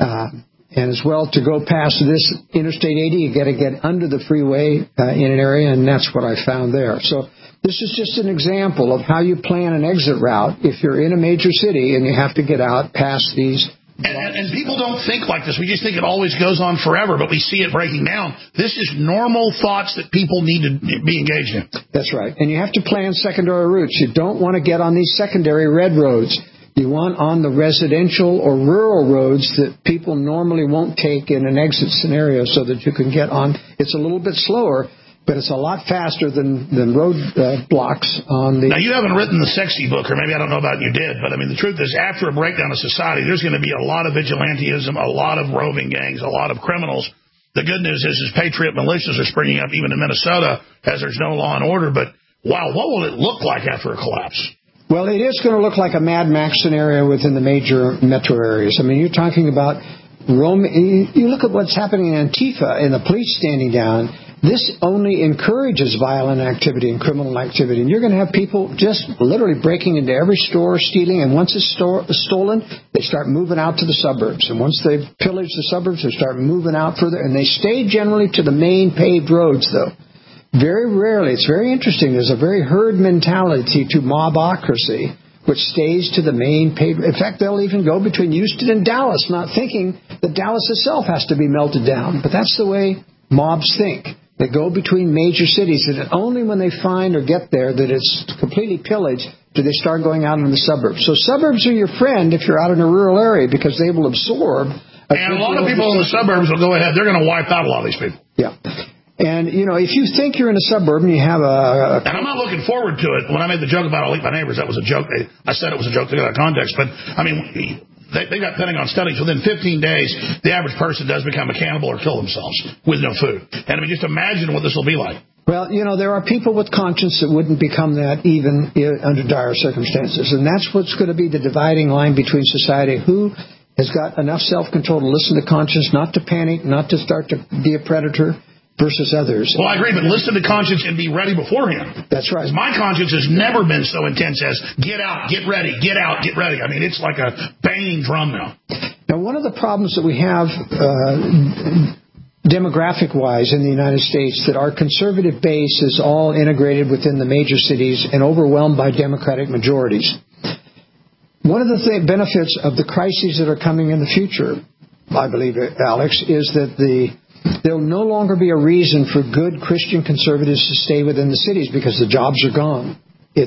And as well, to go past this Interstate 80, you got to get under the freeway in an area, and that's what I found there. So this is just an example of how you plan an exit route if you're in a major city and you have to get out past these. And people don't think like this. We just think it always goes on forever, but we see it breaking down. This is normal thoughts that people need to be engaged in. That's right. And you have to plan secondary routes. You don't want to get on these secondary red roads. You want on the residential or rural roads that people normally won't take in an exit scenario so that you can get on. It's a little bit slower, but it's a lot faster than road blocks on the... Now, you haven't written the sexy book, or maybe I don't know about you did, but I mean, the truth is, after a breakdown of society, there's going to be a lot of vigilantism, a lot of roving gangs, a lot of criminals. The good news is patriot militias are springing up even in Minnesota as there's no law and order, but wow, what will it look like after a collapse? Well, it is going to look like a Mad Max scenario within the major metro areas. I mean, you're talking about Rome. You look at what's happening in Antifa and the police standing down. This only encourages violent activity and criminal activity. And you're going to have people just literally breaking into every store, stealing. And once it's stolen, they start moving out to the suburbs. And once they've pillaged the suburbs, they start moving out further. And they stay generally to the main paved roads, though. Very rarely. It's very interesting. There's a very herd mentality to mobocracy, which stays to the main paved. In fact, they'll even go between Houston and Dallas, not thinking that Dallas itself has to be melted down. But that's the way mobs think. They go between major cities, and only when they find or get there that it's completely pillaged do they start going out into the suburbs? So suburbs are your friend if you're out in a rural area because they will absorb. And a lot of people in the suburbs will go ahead. They're going to wipe out a lot of these people. Yeah. And, if you think you're in a suburb and you have And I'm not looking forward to it. When I made the joke about I'll eat my neighbors, that was a joke. I said it was a joke to get out of context. But, I mean, they got Pentagon studies. Within 15 days, the average person does become a cannibal or kill themselves with no food. And I mean, just imagine what this will be like. Well, there are people with conscience that wouldn't become that even under dire circumstances. And that's what's going to be the dividing line between society. Who has got enough self-control to listen to conscience, not to panic, not to start to be a predator, versus others. Well, I agree, but listen to conscience and be ready beforehand. That's right. My conscience has never been so intense as get out, get ready, get out, get ready. I mean, it's like a banging drum now. Now, one of the problems that we have demographic-wise in the United States, that our conservative base is all integrated within the major cities and overwhelmed by Democratic majorities. One of the benefits of the crises that are coming in the future, I believe, Alex, is that there will no longer be a reason for good Christian conservatives to stay within the cities because the jobs are gone.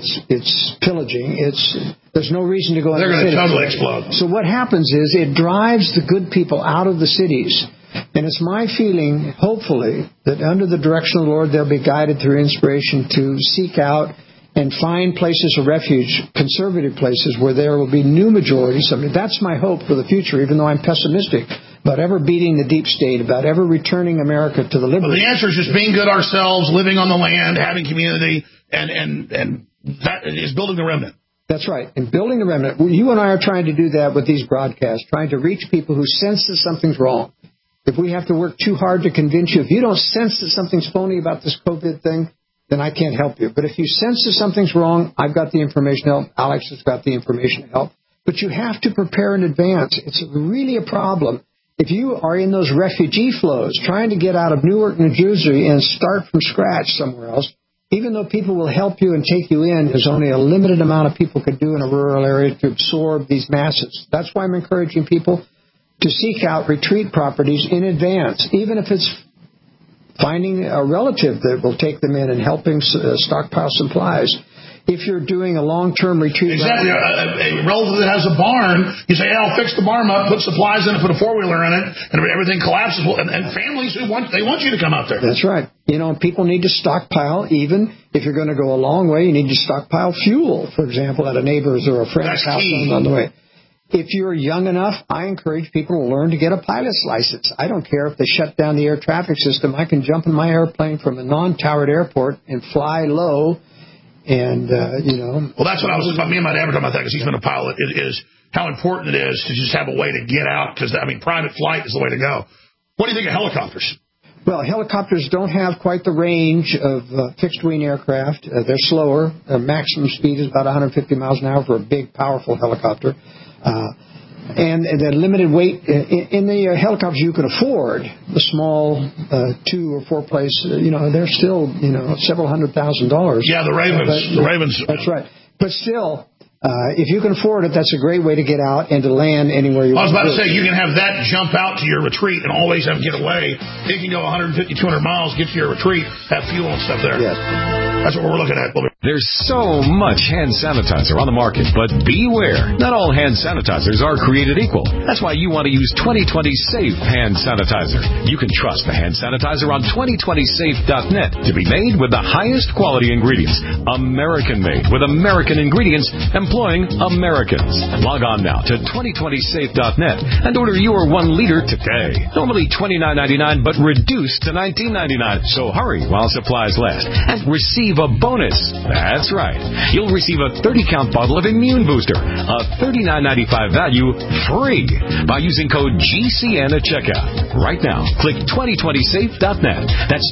It's pillaging. There's no reason to go in the cities. They're going to totally explode. So what happens is it drives the good people out of the cities. And it's my feeling, hopefully, that under the direction of the Lord, they'll be guided through inspiration to seek out and find places of refuge, conservative places, where there will be new majorities. I mean, that's my hope for the future, even though I'm pessimistic about ever beating the deep state, about ever returning America to the liberty. Well, the answer is just being good ourselves, living on the land, having community, and that is building the remnant. That's right, and building the remnant. You and I are trying to do that with these broadcasts, trying to reach people who sense that something's wrong. If we have to work too hard to convince you, if you don't sense that something's phony about this COVID thing, then I can't help you. But if you sense that something's wrong, I've got the information to help. Alex has got the information to help. But you have to prepare in advance. It's really a problem. If you are in those refugee flows, trying to get out of Newark, New Jersey, and start from scratch somewhere else, even though people will help you and take you in, there's only a limited amount of people could do in a rural area to absorb these masses. That's why I'm encouraging people to seek out retreat properties in advance, even if it's finding a relative that will take them in and helping stockpile supplies. If you're doing a long-term retreat... Exactly. A relative that has a barn, you say, I'll fix the barn up, put supplies in it, put a four-wheeler in it, and everything collapses. And families, they want you to come out there. That's right. People need to stockpile, even if you're going to go a long way, you need to stockpile fuel, for example, at a neighbor's or a friend's house on the way. If you're young enough, I encourage people to learn to get a pilot's license. I don't care if they shut down the air traffic system. I can jump in my airplane from a non-towered airport and fly low. And, Well, that's what me and my dad were talking about that because he's been a pilot. It is how important it is to just have a way to get out because, private flight is the way to go. What do you think of helicopters? Well, helicopters don't have quite the range of fixed-wing aircraft. They're slower. Their maximum speed is about 150 miles an hour for a big, powerful helicopter. And the limited weight in the helicopters you can afford, the small 2 or 4 place, they're still several $100,000. Yeah, the Ravens. That's right. But still, if you can afford it, that's a great way to get out and to land anywhere you want. I was about to say, you can have that jump out to your retreat and always have to get away. You can go 150, 200 miles, get to your retreat, have fuel and stuff there. Yes. That's what we're looking at. There's so much hand sanitizer on the market, but beware. Not all hand sanitizers are created equal. That's why you want to use 2020 Safe Hand Sanitizer. You can trust the hand sanitizer on 2020safe.net to be made with the highest quality ingredients. American-made with American ingredients employing Americans. Log on now to 2020safe.net and order your 1 liter today. Normally $29.99, but reduced to $19.99. So hurry while supplies last and receive a bonus. That's right. You'll receive a 30-count bottle of Immune Booster, a $39.95 value, free by using code GCN at checkout. Right now, click 2020safe.net. That's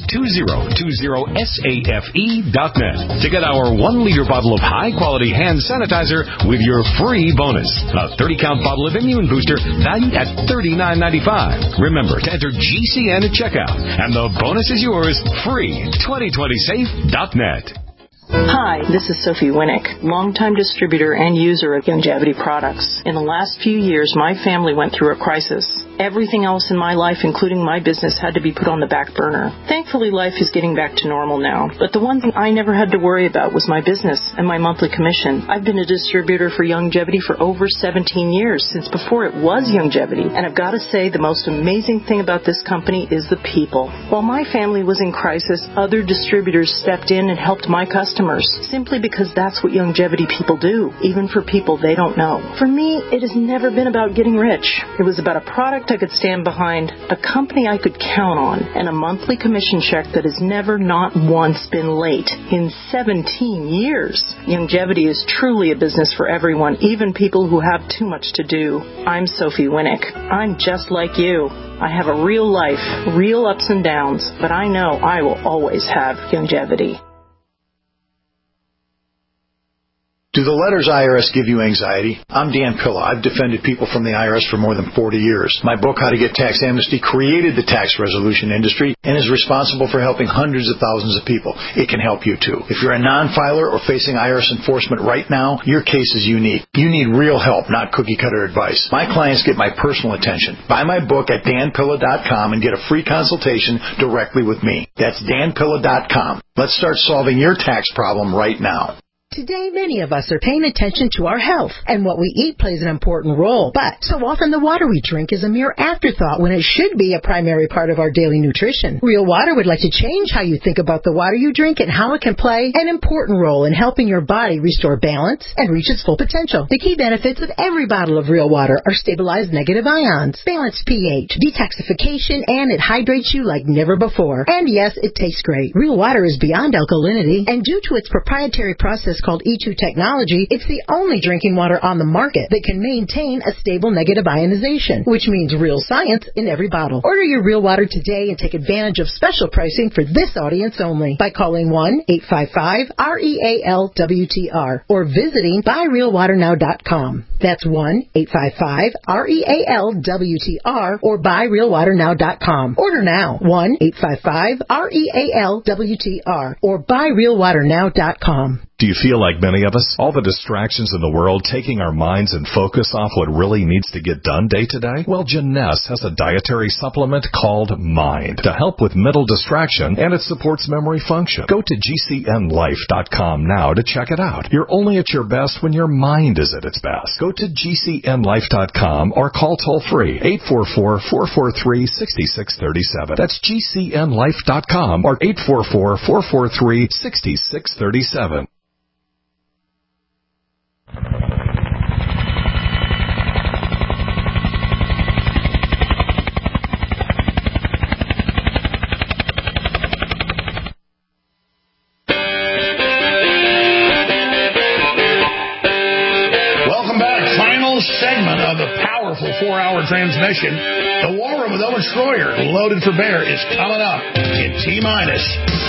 2020safe.net to get our 1 liter bottle of high-quality hand sanitizer with your free bonus. A 30-count bottle of Immune Booster valued at $39.95. Remember to enter GCN at checkout, and the bonus is yours free. 2020safe.net. Hi, this is Sophie Winnick, longtime distributor and user of Longevity products. In the last few years, my family went through a crisis. Everything else in my life, including my business, had to be put on the back burner. Thankfully, life is getting back to normal now. But the one thing I never had to worry about was my business and my monthly commission. I've been a distributor for Youngevity for over 17 years, since before it was Youngevity. And I've got to say, the most amazing thing about this company is the people. While my family was in crisis, other distributors stepped in and helped my customers, simply because that's what Youngevity people do, even for people they don't know. For me, it has never been about getting rich. It was about a product I could stand behind, a company I could count on, and a monthly commission check that has never not once been late in 17 years. Youngevity is truly a business for everyone, even people who have too much to do. I'm Sophie Winnick. I'm just like you. I have a real life, real ups and downs, but I know I will always have Youngevity. Do the letters IRS give you anxiety? I'm Dan Pilla. I've defended people from the IRS for more than 40 years. My book, How to Get Tax Amnesty, created the tax resolution industry and is responsible for helping hundreds of thousands of people. It can help you too. If you're a non-filer or facing IRS enforcement right now, your case is unique. You need real help, not cookie-cutter advice. My clients get my personal attention. Buy my book at danpilla.com and get a free consultation directly with me. That's danpilla.com. Let's start solving your tax problem right now. Today, many of us are paying attention to our health, and what we eat plays an important role. But so often the water we drink is a mere afterthought when it should be a primary part of our daily nutrition. Real Water would like to change how you think about the water you drink and how it can play an important role in helping your body restore balance and reach its full potential. The key benefits of every bottle of Real Water are stabilized negative ions, balanced pH, detoxification, and it hydrates you like never before. And yes, it tastes great. Real Water is beyond alkalinity, and due to its proprietary process called E2 technology, it's the only drinking water on the market that can maintain a stable negative ionization, which means real science in every bottle. Order your Real Water today and take advantage of special pricing for this audience only by calling 1-855-REAL-WTR or visiting buyrealwaternow.com. That's 1-855-REAL-WTR or buyrealwaternow.com. Order now. 1-855-REAL-WTR or buyrealwaternow.com. Do you feel like many of us? All the distractions in the world taking our minds and focus off what really needs to get done day to day? Well, Jeunesse has a dietary supplement called Mind to help with mental distraction, and it supports memory function. Go to GCNlife.com now to check it out. You're only at your best when your mind is at its best. Go to GCNlife.com or call toll-free 844-443-6637. That's GCNlife.com or 844-443-6637. Segment of the powerful 4-hour transmission. The War Room with Owen Schroyer, Loaded for Bear, is coming up in T-minus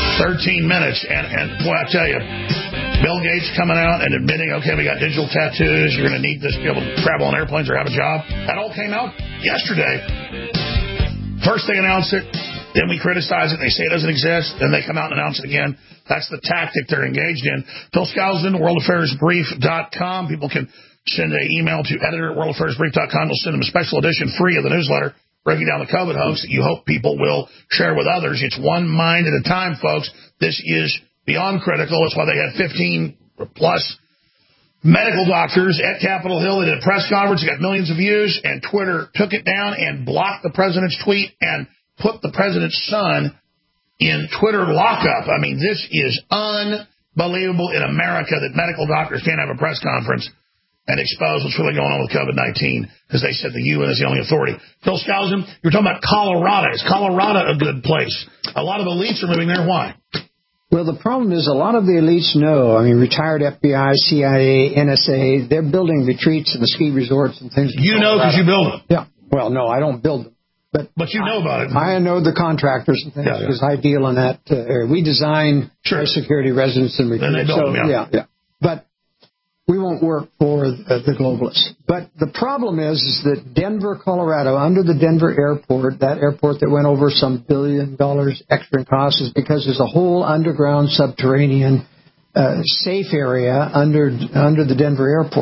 13 minutes. And boy, I tell you, Bill Gates coming out and admitting, okay, we got digital tattoos, you're going to need this to be able to travel on airplanes or have a job. That all came out yesterday. First they announce it, then we criticize it, they say it doesn't exist, then they come out and announce it again. That's the tactic they're engaged in. Phil Skousen, worldaffairsbrief.com. People can send an email to editor@worldaffairsbrief.com. We'll send them a special edition free of the newsletter breaking down the COVID hoax that you hope people will share with others. It's one mind at a time, folks. This is beyond critical. That's why they had 15-plus medical doctors at Capitol Hill. They did a press conference. It got millions of views, and Twitter took it down and blocked the president's tweet and put the president's son in Twitter lockup. I mean, this is unbelievable in America that medical doctors can't have a press conference and expose what's really going on with COVID-19, because they said the UN is the only authority. Phil Skousen, you're talking about Colorado. Is Colorado a good place? A lot of elites are moving there. Why? Well, the problem is a lot of the elites know. I mean, retired FBI, CIA, NSA, they're building retreats and the ski resorts and things. You know because you build them. Yeah. Well, no, I don't build them. But you know about it. I know the contractors and things because I deal in that area. We design high security residence and retreats. And they build them, yeah. But we won't work for the globalists. But the problem is that Denver, Colorado, under the Denver airport, that airport that went over some $1 billion extra in cost, is because there's a whole underground subterranean safe area under the Denver airport.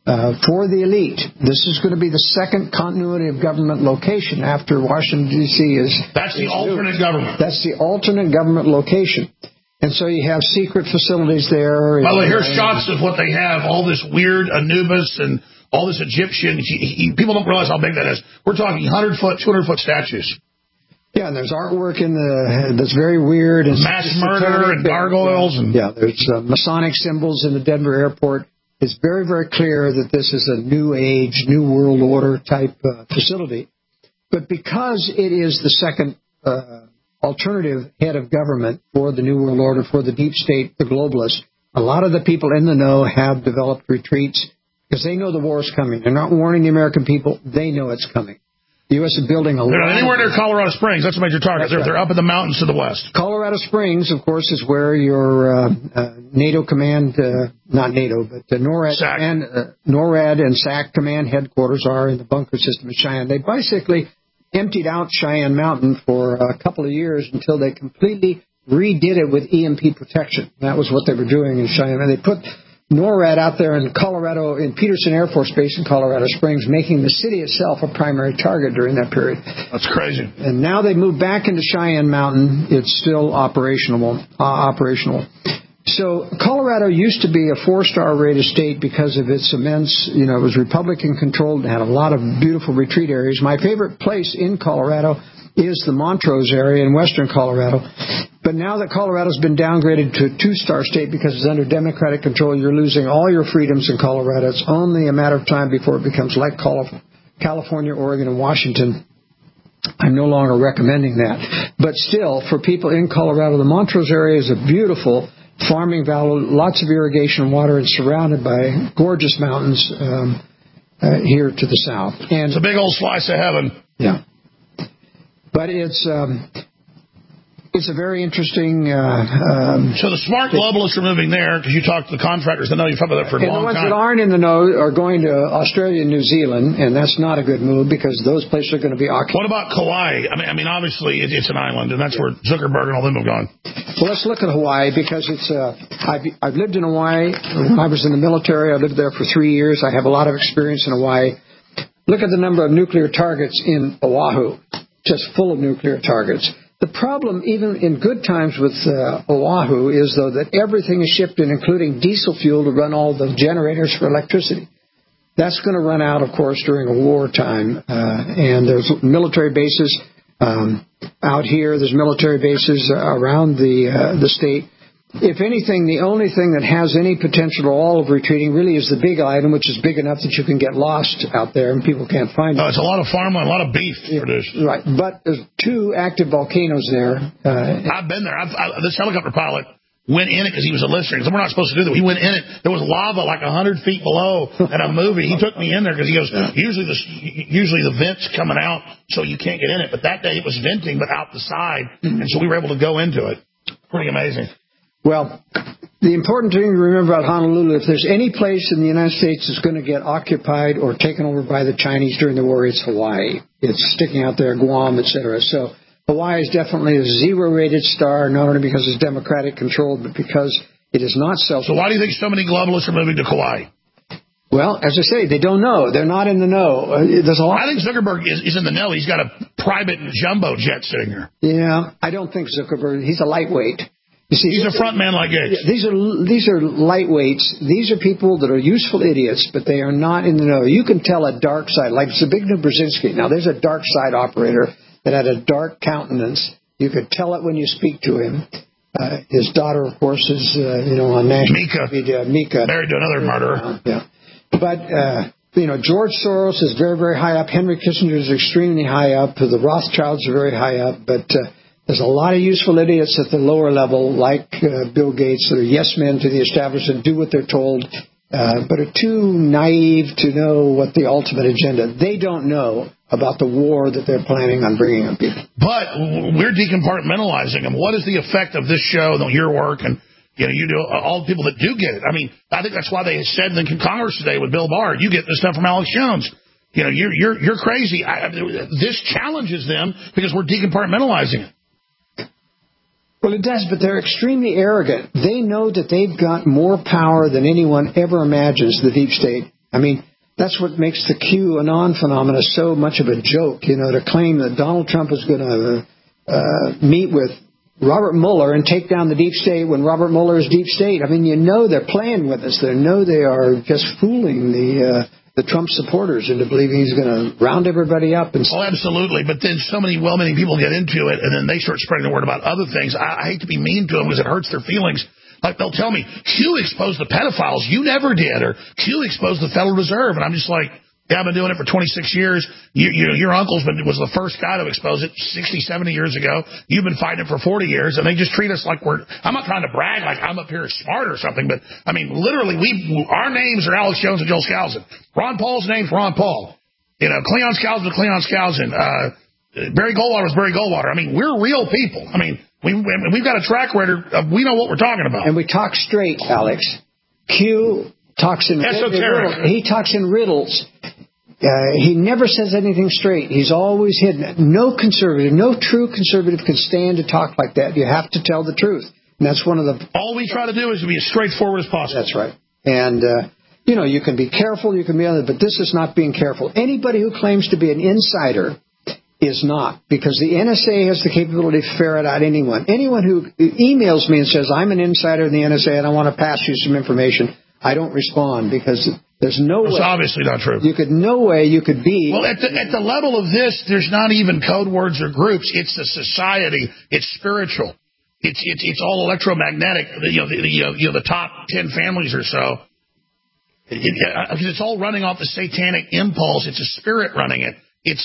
for the elite. This is going to be the second continuity of government location after Washington, D.C. That's the alternate government. That's the alternate government location. And so you have secret facilities there. By the way, here's shots of what they have, all this weird Anubis and all this Egyptian. People don't realize how big that is. We're talking 100-foot, 200-foot statues. Yeah, and there's artwork that's very weird. And mass murder and gargoyles. There's Masonic symbols in the Denver airport. It's very, very clear that this is a new age, new world order type facility. But because it is the second alternative head of government for the new world order, for the deep state, the globalists, a lot of the people in the know have developed retreats because they know the war is coming. They're not warning the American people. They know it's coming. The U.S. is building a lot. They're anywhere near Colorado Springs. That's a major target. They're up in the mountains to the west. Colorado Springs, of course, is where your NATO command, not NATO, but NORAD and SAC command headquarters are in the bunker system of Cheyenne. They basically emptied out Cheyenne Mountain for a couple of years until they completely redid it with EMP protection. That was what they were doing in Cheyenne. And they put NORAD out there in Colorado, in Peterson Air Force Base in Colorado Springs, making the city itself a primary target during that period. That's crazy. And now they moved back into Cheyenne Mountain. It's still operational. So Colorado used to be a 4-star rated state because of its immense, it was Republican controlled and had a lot of beautiful retreat areas. My favorite place in Colorado is the Montrose area in western Colorado. But now that Colorado's been downgraded to a 2-star state because it's under Democratic control, you're losing all your freedoms in Colorado. It's only a matter of time before it becomes like California, Oregon, and Washington. I'm no longer recommending that. But still, for people in Colorado, the Montrose area is a beautiful farming valley, lots of irrigation water, and surrounded by gorgeous mountains here to the south. And it's a big old slice of heaven. Yeah. But it's a very interesting... so the smart globalists are moving there because you talk to the contractors that know you've talked about that for a long time. The ones that aren't in the know are going to Australia and New Zealand, and that's not a good move because those places are going to be occupied. What about Kauai? I mean, obviously it's an island, and that's where Zuckerberg and all them have gone. Well, let's look at Hawaii because it's... I've lived in Hawaii. When I was in the military, I lived there for 3 years. I have a lot of experience in Hawaii. Look at the number of nuclear targets in Oahu, just full of nuclear targets. The problem, even in good times with Oahu, is, though, that everything is shipped in, including diesel fuel, to run all the generators for electricity. That's going to run out, of course, during a wartime. And there's military bases out here. There's military bases around the state. If anything, the only thing that has any potential at all of retreating really is the Big Island, which is big enough that you can get lost out there and people can't find it. It's a lot of farmland, a lot of beef produced. Right, but there's 2 active volcanoes there. I've been there. This helicopter pilot went in it because he was a listener. So we're not supposed to do that. He went in it. There was lava like 100 feet below at a movie. He took me in there because he goes, usually the vent's coming out so you can't get in it. But that day it was venting but out the side. And so we were able to go into it. Pretty amazing. Well, the important thing to remember about Honolulu, if there's any place in the United States that's going to get occupied or taken over by the Chinese during the war, it's Hawaii. It's sticking out there, Guam, etc. So Hawaii is definitely a 0-rated star, not only because it's democratic controlled, but because it is not self. So why do you think so many globalists are moving to Kauai? Well, as I say, they don't know. They're not in the know. There's a lot. I think Zuckerberg is in the know. He's got a private jumbo jet sitting here. Yeah, I don't think Zuckerberg. He's a lightweight. You see, he's a front man like Gates. These are lightweights. These are people that are useful idiots, but they are not in the know. You can tell a dark side, like Zbigniew Brzezinski. Now, there's a dark side operator that had a dark countenance. You could tell it when you speak to him. His daughter, of course, is on national media. Mika, married to another murderer. Yeah, but George Soros is very, very high up. Henry Kissinger is extremely high up. The Rothschilds are very high up, but. There's a lot of useful idiots at the lower level, like Bill Gates, that are yes men to the establishment, do what they're told, but are too naive to know what the ultimate agenda. They don't know about the war that they're planning on bringing on people. But we're decompartmentalizing them. What is the effect of this show, your work, and you do all the people that do get it? I mean, I think that's why they said in Congress today with Bill Barr, you get this stuff from Alex Jones. You're crazy. This challenges them because we're decompartmentalizing it. Well, it does, but they're extremely arrogant. They know that they've got more power than anyone ever imagines, the deep state. I mean, that's what makes the QAnon phenomena so much of a joke, to claim that Donald Trump is going to meet with Robert Mueller and take down the deep state when Robert Mueller is deep state. I mean, they're playing with us. They know they are just fooling the Trump supporters into believing he's going to round everybody up. Oh, absolutely. But then so many well-meaning people get into it, and then they start spreading the word about other things. I hate to be mean to them because it hurts their feelings. Like, they'll tell me, Q exposed the pedophiles. You never did. Or Q exposed the Federal Reserve. And I'm just like, yeah, I've been doing it for 26 years. Your uncle's was the first guy to expose it 60, 70 years ago. You've been fighting it for 40 years, and they just treat us like I'm not trying to brag like I'm up here smart or something, but, I mean, literally, our names are Alex Jones and Joel Skousen. Ron Paul's name's Ron Paul. Cleon Skousen is Cleon Skousen. Barry Goldwater is Barry Goldwater. I mean, we're real people. I mean, we've got a track record of, we know what we're talking about. And we talk straight, Alex. Q talks in riddles. He talks in riddles. He never says anything straight. He's always hidden. No true conservative can stand to talk like that. You have to tell the truth. And that's one of the... All we try to do is to be as straightforward as possible. That's right. And, you can be careful, you can be other, but this is not being careful. Anybody who claims to be an insider is not, because the NSA has the capability to ferret out anyone. Anyone who emails me and says, I'm an insider in the NSA and I want to pass you some information, I don't respond, because there's no way. It's obviously not true. No way you could be. Well, at the level of this, there's not even code words or groups. It's a society. It's spiritual. It's all electromagnetic. The top 10 families or so. It's all running off the satanic impulse. It's a spirit running it.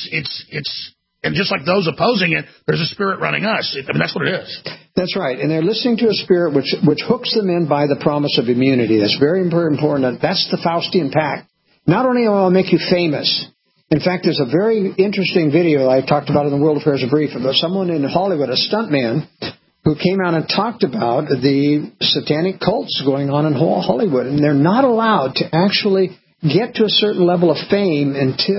And just like those opposing it, there's a spirit running us. I mean, that's what it is. That's right. And they're listening to a spirit which hooks them in by the promise of immunity. That's very important. That's the Faustian pact. Not only will I make you famous. In fact, there's a very interesting video I talked about in the World Affairs Brief about someone in Hollywood, a stuntman, who came out and talked about the satanic cults going on in Hollywood. And they're not allowed to actually get to a certain level of fame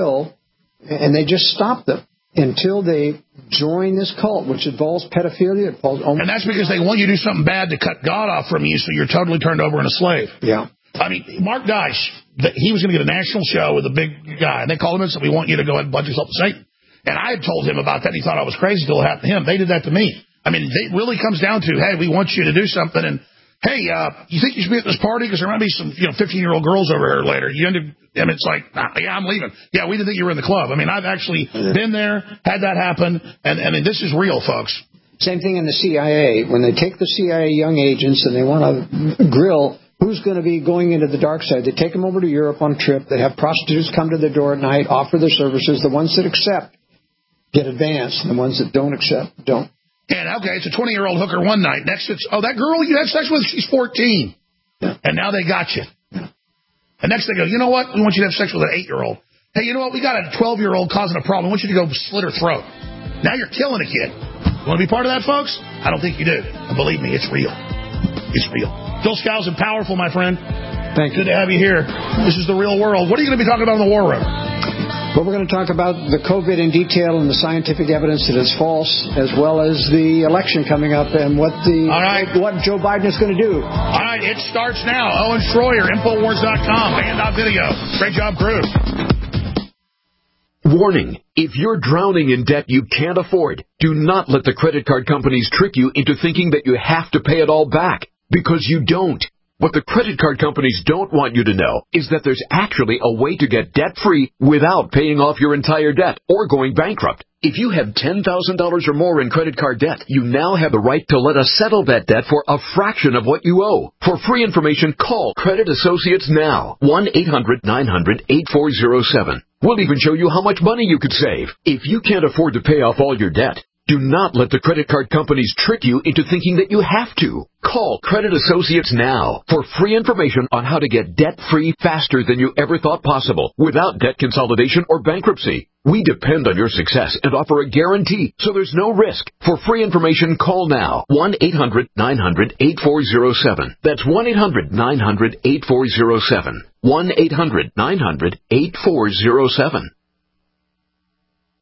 and they just stop them until they join this cult, which involves pedophilia. And that's because they want you to do something bad to cut God off from you, so you're totally turned over and a slave. Yeah. I mean, Mark Dice, he was going to get a national show with a big guy, and they called him and said, we want you to go ahead and budge yourself to Satan. And I had told him about that, and he thought I was crazy until it happened to him. They did that to me. I mean, it really comes down to, hey, we want you to do something, and hey, you think you should be at this party? Because there might be some 15-year-old girls over here later. And it's like, yeah, I'm leaving. Yeah, we didn't think you were in the club. I mean, I've actually been there, had that happen, and I mean, this is real, folks. Same thing in the CIA. When they take the CIA young agents and they want to grill who's going to be going into the dark side, they take them over to Europe on a trip. They have prostitutes come to their door at night, offer their services. The ones that accept get advanced. The ones that don't accept don't. And, okay, it's a 20-year-old hooker one night. Next, it's, that girl you had sex with, she's 14. Yeah. And now they got you. Yeah. And next they go, you know what? We want you to have sex with an 8-year-old. Hey, you know what? We got a 12-year-old causing a problem. We want you to go slit her throat. Now you're killing a kid. You want to be part of that, folks? I don't think you do. And believe me, it's real. It's real. Joel Skousen, powerful, my friend. Thank you. Good to have you here. This is the real world. What are you going to be talking about in the war room? Well, we're going to talk about the COVID in detail and the scientific evidence that it's false, as well as the election coming up and what Joe Biden is going to do. All right, it starts now. Owen Schroyer, Infowars.com, and.video. Great job, crew. Warning, if you're drowning in debt you can't afford, do not let the credit card companies trick you into thinking that you have to pay it all back, because you don't. What the credit card companies don't want you to know is that there's actually a way to get debt-free without paying off your entire debt or going bankrupt. If you have $10,000 or more in credit card debt, you now have the right to let us settle that debt for a fraction of what you owe. For free information, call Credit Associates now. 1-800-900-8407. We'll even show you how much money you could save. If you can't afford to pay off all your debt, do not let the credit card companies trick you into thinking that you have to. Call Credit Associates now for free information on how to get debt-free faster than you ever thought possible without debt consolidation or bankruptcy. We depend on your success and offer a guarantee, so there's no risk. For free information, call now. 1-800-900-8407. That's 1-800-900-8407. 1-800-900-8407.